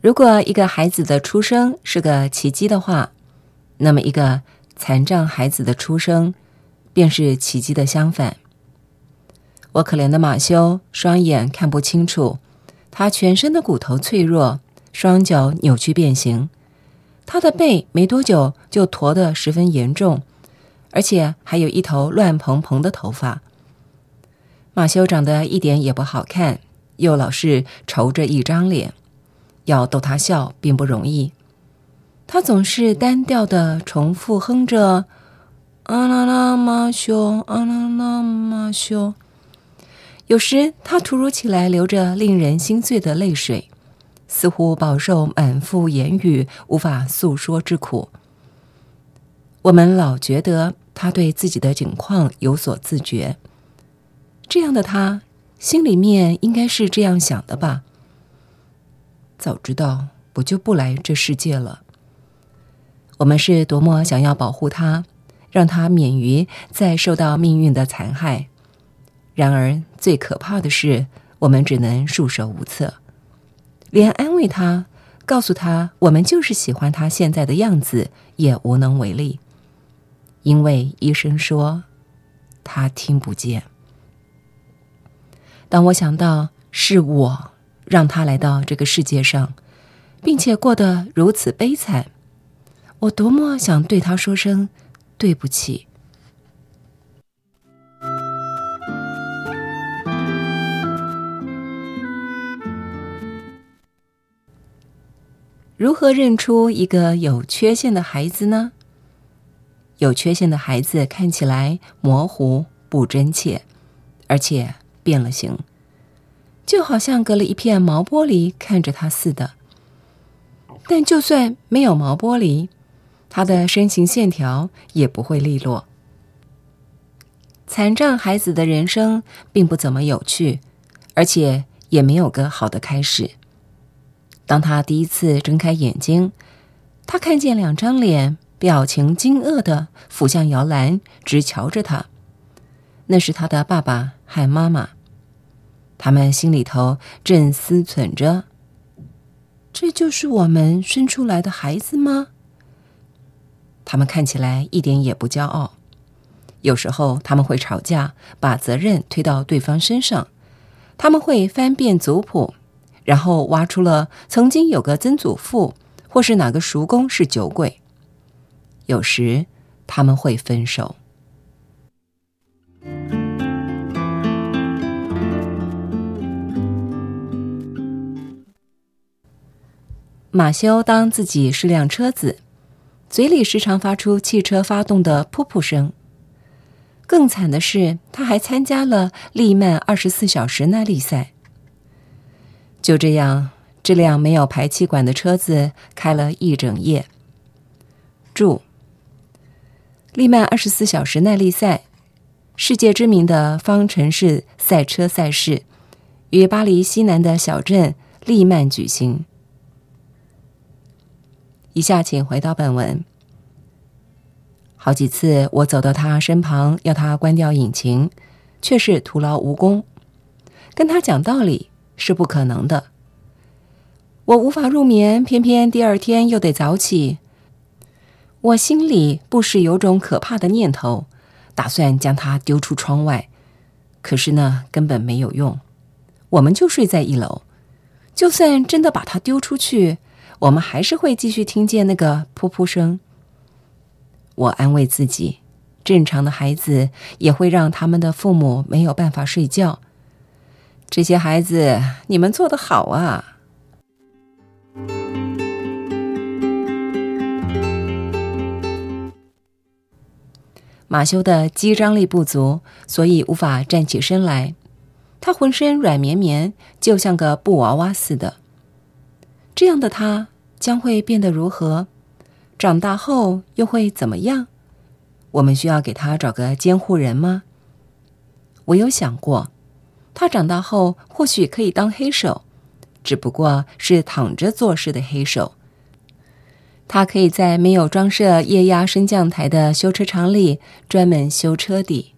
如果一个孩子的出生是个奇迹的话，那么一个残障孩子的出生便是奇迹的相反。我可怜的马修双眼看不清楚，他全身的骨头脆弱，双脚扭曲变形，他的背没多久就驼得十分严重，而且还有一头乱蓬蓬的头发。马修长得一点也不好看，又老是愁着一张脸，要逗他笑并不容易。他总是单调地重复哼着啊啦啦马修，啊啦啦马修。有时他突如其来流着令人心碎的泪水，似乎饱受满腹言语无法诉说之苦。我们老觉得他对自己的境况有所自觉，这样的他心里面应该是这样想的吧，早知道我就不来这世界了。我们是多么想要保护他，让他免于再受到命运的残害，然而最可怕的是，我们只能束手无策，连安慰他，告诉他我们就是喜欢他现在的样子也无能为力，因为医生说他听不见。当我想到是我让他来到这个世界上，并且过得如此悲惨，我多么想对他说声对不起。如何认出一个有缺陷的孩子呢？有缺陷的孩子看起来模糊不真切，而且变了形，就好像隔了一片毛玻璃看着他似的。但就算没有毛玻璃，他的身形线条也不会利落。残障孩子的人生并不怎么有趣，而且也没有个好的开始。当他第一次睁开眼睛，他看见两张脸表情惊愕地俯向摇篮，直瞧着他。那是他的爸爸和妈妈，他们心里头正思忖着，这就是我们生出来的孩子吗？他们看起来一点也不骄傲，有时候他们会吵架，把责任推到对方身上，他们会翻遍族谱，然后挖出了曾经有个曾祖父或是哪个叔公是酒鬼。有时他们会分手。马修当自己是辆车子，嘴里时常发出汽车发动的噗噗声。更惨的是，他还参加了利曼24小时耐力赛。就这样，这辆没有排气管的车子开了一整夜。注：利曼24小时耐力赛，世界知名的方程式赛车赛事，于巴黎西南的小镇利曼举行。以下请回到本文。好几次我走到他身旁，要他关掉引擎，却是徒劳无功。跟他讲道理是不可能的。我无法入眠，偏偏第二天又得早起。我心里不时有种可怕的念头，打算将他丢出窗外，可是呢，根本没有用。我们就睡在1楼，就算真的把他丢出去，我们还是会继续听见那个噗噗声。我安慰自己，正常的孩子也会让他们的父母没有办法睡觉。这些孩子，你们做得好啊！马修的肌张力不足，所以无法站起身来。他浑身软绵绵，就像个布娃娃似的。这样的他将会变得如何？长大后又会怎么样？我们需要给他找个监护人吗？我有想过，他长大后或许可以当黑手，只不过是躺着做事的黑手。他可以在没有装设液压升降台的修车厂里专门修车底。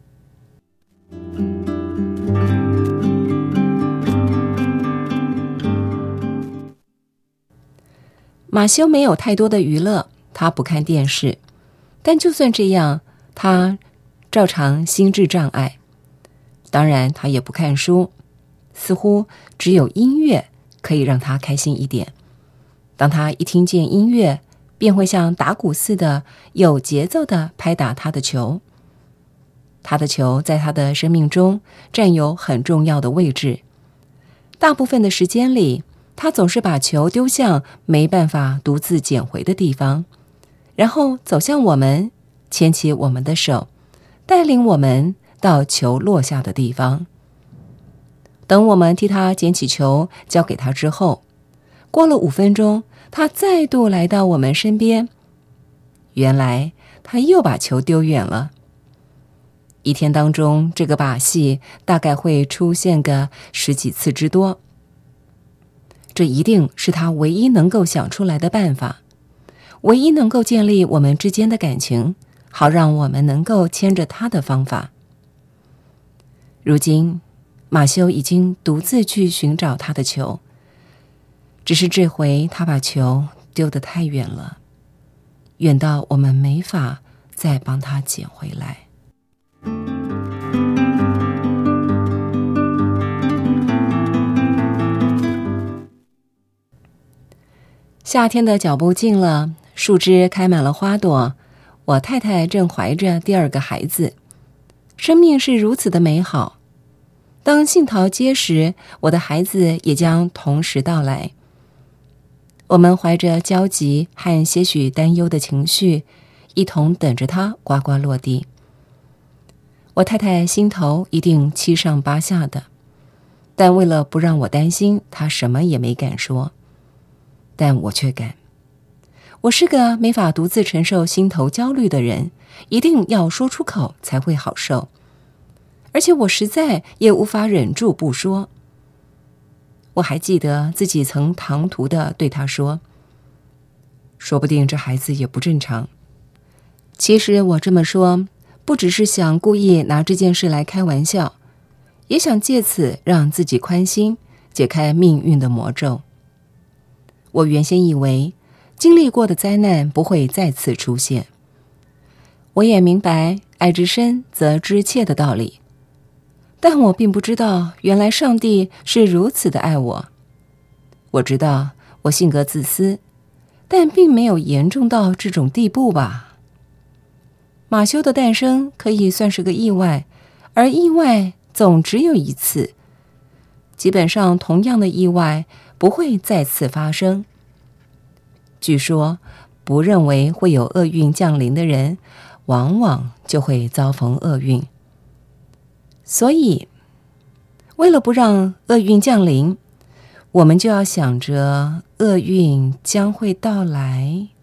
马修没有太多的娱乐，他不看电视，但就算这样，他照常心智障碍。当然，他也不看书，似乎只有音乐可以让他开心一点。当他一听见音乐，便会像打鼓似的有节奏地拍打他的球。他的球在他的生命中占有很重要的位置。大部分的时间里，他总是把球丢向没办法独自捡回的地方，然后走向我们，牵起我们的手，带领我们到球落下的地方。等我们替他捡起球交给他之后，过了5分钟，他再度来到我们身边。原来他又把球丢远了。一天当中，这个把戏大概会出现个10几次之多。这一定是他唯一能够想出来的办法，唯一能够建立我们之间的感情，好让我们能够牵着他的方法。如今，马修已经独自去寻找他的球，只是这回他把球丢得太远了，远到我们没法再帮他捡回来。夏天的脚步近了，树枝开满了花朵，我太太正怀着第2个孩子。生命是如此的美好。当杏桃结实，我的孩子也将同时到来。我们怀着焦急和些许担忧的情绪，一同等着它呱呱落地。我太太心头一定7上8下的，但为了不让我担心，她什么也没敢说。但我却敢。我是个没法独自承受心头焦虑的人，一定要说出口才会好受。而且我实在也无法忍住不说。我还记得自己曾唐突地对他说，说不定这孩子也不正常。其实我这么说，不只是想故意拿这件事来开玩笑，也想借此让自己宽心，解开命运的魔咒。我原先以为经历过的灾难不会再次出现，我也明白爱之深则之切的道理，但我并不知道原来上帝是如此的爱我。我知道我性格自私，但并没有严重到这种地步吧。马修的诞生可以算是个意外，而意外总只有一次，基本上同样的意外不会再次发生。据说，不认为会有厄运降临的人，往往就会遭逢厄运。所以，为了不让厄运降临，我们就要想着厄运将会到来。